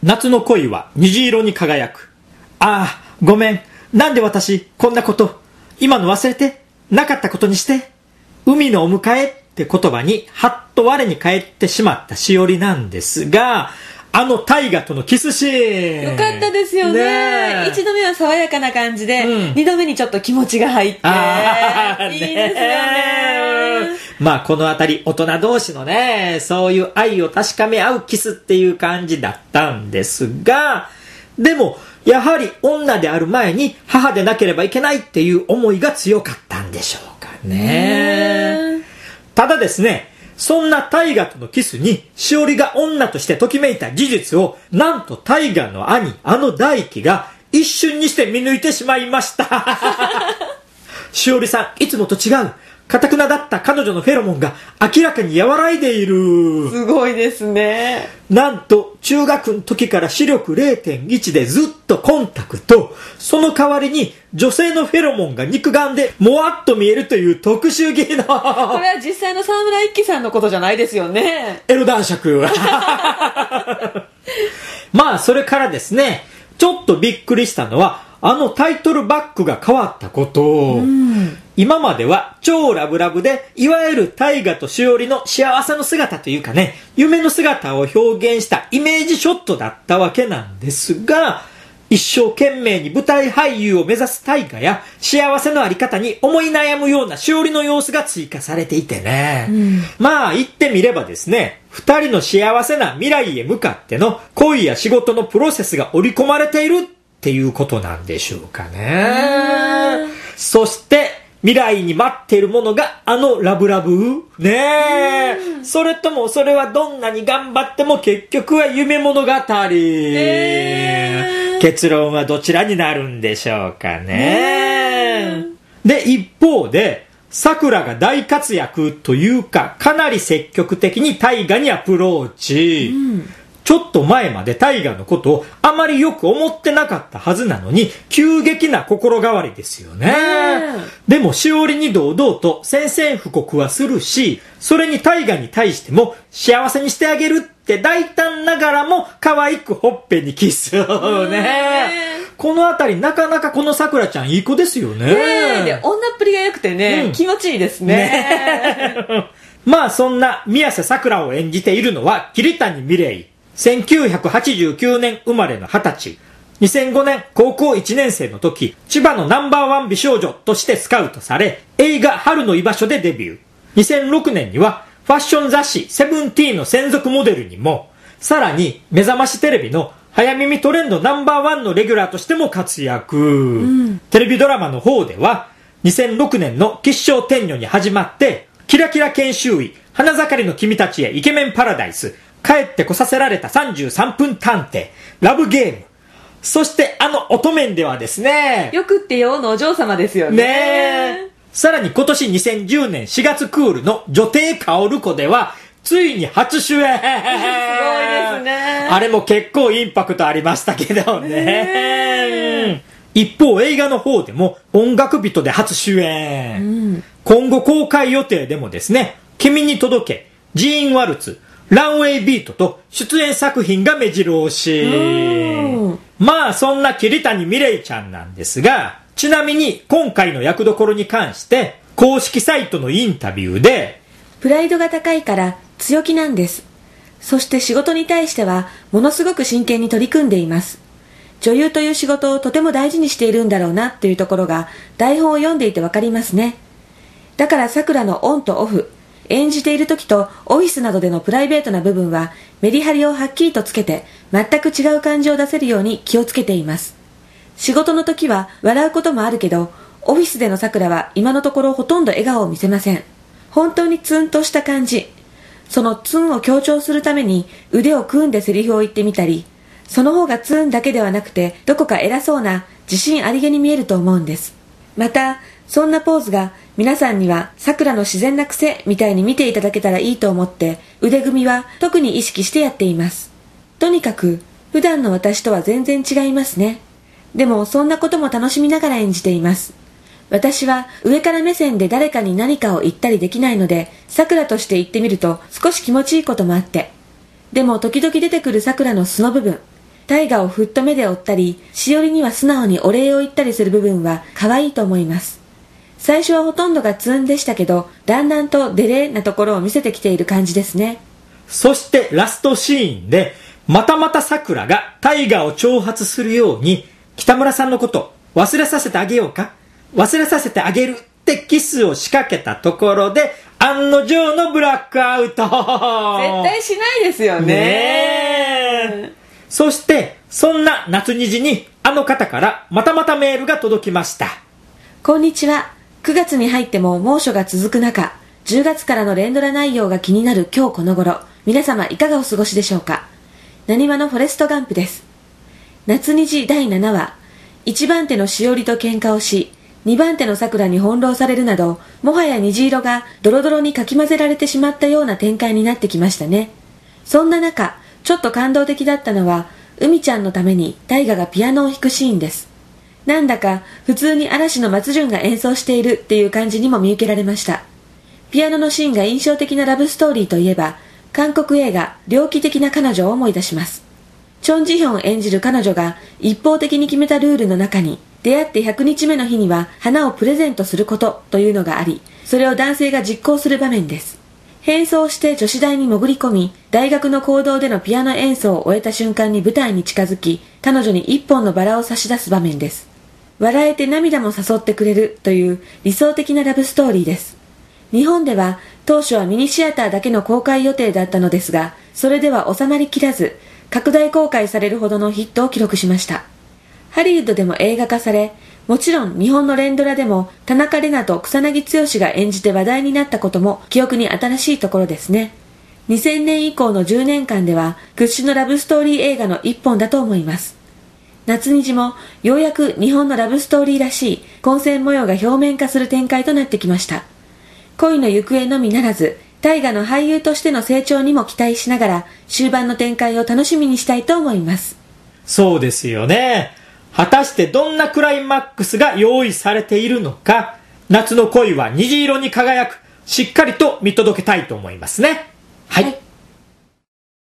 夏の恋は虹色に輝く。ああ、ごめん。なんで私、こんなこと。今の忘れて。なかったことにして。海のお迎えって言葉に、はっと我に返ってしまったしおりなんですが、あの大河とのキスシーン。 よかったですよね。一度目は爽やかな感じで、二度目にちょっと気持ちが入って。いいですよね。 まあこのあたり大人同士のね、そういう愛を確かめ合うキスっていう感じだったんですが、でもやはり女である前に母でなければいけないっていう思いが強かったんでしょうかね。ただですね、そんな大河とのキスにしおりが女としてときめいた事実を、なんと大河の兄、あの大輝が一瞬にして見抜いてしまいましたしおりさん、いつもと違う。堅くなだった彼女のフェロモンが明らかに和らいでいる。 すごいですね。 なんと中学の時から視力 0.1 でずっとコンタクト。その代わりに女性のフェロモンが肉眼でもわっと見えるという特殊技能。これは実際の沢村一樹さんのことじゃないですよね。 エロ男爵まあそれからですね、ちょっとびっくりしたのはあのタイトルバックが変わったこと。今までは超ラブラブで、いわゆる大河としおりの幸せの姿というかね、夢の姿を表現したイメージショットだったわけなんですが、一生懸命に舞台俳優を目指す大河や幸せのあり方に思い悩むようなしおりの様子が追加されていてね、まあ言ってみればですね、二人の幸せな未来へ向かっての恋や仕事のプロセスが織り込まれているっていうことなんでしょうかね。そして未来に待っているものがあのラブラブねえ、それともそれはどんなに頑張っても結局は夢物語、結論はどちらになるんでしょうかね。で一方でさくらが大活躍というか、かなり積極的に大河にアプローチ、ちょっと前まで大河のことをあまりよく思ってなかったはずなのに、急激な心変わりですよね。でもしおりに堂々と宣戦布告はするし、それに大河に対しても幸せにしてあげるって大胆ながらも可愛くほっぺにキスをね。このあたりなかなかこのさくらちゃんいい子ですよね。 で女っぷりが良くてね、気持ちいいですね。 まあそんな宮瀬さくらを演じているのは桐谷美玲。1989年生まれの20歳。2005年高校1年生の時、千葉のナンバーワン美少女としてスカウトされ、映画春の居場所でデビュー。2006年にはファッション雑誌セブンティーンの専属モデルにも、さらに目覚ましテレビの早耳トレンドナンバーワンのレギュラーとしても活躍。テレビドラマの方では、2006年の吉祥天女に始まって、キラキラ研修医、花盛りの君たちへイケメンパラダイス、帰ってこさせられた33分探偵、ラブゲーム。そしてあの乙女ではですね、 よくってよのお嬢様ですよね。 さらに今年2010年4月クールの女帝薫子では、ついに初主演。すごいですね。 あれも結構インパクトありましたけどね。一方映画の方でも音楽人で初主演。今後公開予定でもですね、君に届け、ジーンワルツ、ランウェイビートと出演作品が目白押し。まあそんな桐谷美玲ちゃんなんですが、ちなみに今回の役どころに関して公式サイトのインタビューで、 プライドが高いから強気なんです。そして仕事に対してはものすごく真剣に取り組んでいます。女優という仕事をとても大事にしているんだろうなっていうところが台本を読んでいてわかりますね。だからさくらのオンとオフ、演じている時とオフィスなどでのプライベートな部分はメリハリをはっきりとつけて全く違う感情を出せるように気をつけています。仕事の時は笑うこともあるけど、オフィスでのさくらは今のところほとんど笑顔を見せません。本当にツンとした感じ。そのツンを強調するために腕を組んでセリフを言ってみたり、その方がツンだけではなくてどこか偉そうな自信ありげに見えると思うんです。またそんなポーズが皆さんにはさくらの自然な癖みたいに見ていただけたらいいと思って腕組みは特に意識してやっています。とにかく普段の私とは全然違いますね。でもそんなことも楽しみながら演じています。私は上から目線で誰かに何かを言ったりできないので、さくらとして言ってみると少し気持ちいいこともあって、でも時々出てくるさくらの素の部分、 大河をふっと目で追ったり、しおりには素直にお礼を言ったりする部分は可愛いと思います。最初はほとんどがツンでしたけど、だんだんとデレーなところを見せてきている感じですね。 そしてラストシーンで、またまたさくらが大河を挑発するように、北村さんのこと忘れさせてあげようか、忘れさせてあげるってキスを仕掛けたところで、案の定のブラックアウト。 絶対しないですよね。 そしてそんな夏虹にあの方からまたまたメールが届きました。 こんにちは。9月に入っても猛暑が続く中、10月からの連ドラ内容が気になる今日この頃、皆様いかがお過ごしでしょうか。なにわのフォレストガンプです。夏虹第7話、1番手のしおりと喧嘩をし、2番手のさくらに翻弄されるなど、もはや虹色がドロドロにかき混ぜられてしまったような展開になってきましたね。そんな中、ちょっと感動的だったのは、海ちゃんのために大河がピアノを弾くシーンです。なんだか普通に嵐の松潤が演奏しているっていう感じにも見受けられました。ピアノのシーンが印象的なラブストーリーといえば、韓国映画猟奇的な彼女を思い出します。チョン・ジヒョン演じる彼女が一方的に決めたルールの中に、出会って100日目の日には花をプレゼントすることというのがあり、それを男性が実行する場面です。変装して女子大に潜り込み、大学の講堂でのピアノ演奏を終えた瞬間に舞台に近づき、彼女に一本のバラを差し出す場面です。笑えて涙も誘ってくれるという理想的なラブストーリーです。日本では当初はミニシアターだけの公開予定だったのですが、それでは収まりきらず、拡大公開されるほどのヒットを記録しました。ハリウッドでも映画化され、もちろん日本の連ドラでも田中玲奈と草薙剛が演じて話題になったことも記憶に新しいところですね。2000年以降の10年間では屈指のラブストーリー映画の一本だと思います。夏虹もようやく日本のラブストーリーらしい混戦模様が表面化する展開となってきました。恋の行方のみならず、大河の俳優としての成長にも期待しながら終盤の展開を楽しみにしたいと思います。 そうですよね。果たしてどんなクライマックスが用意されているのか、夏の恋は虹色に輝く、しっかりと見届けたいと思いますね。はい。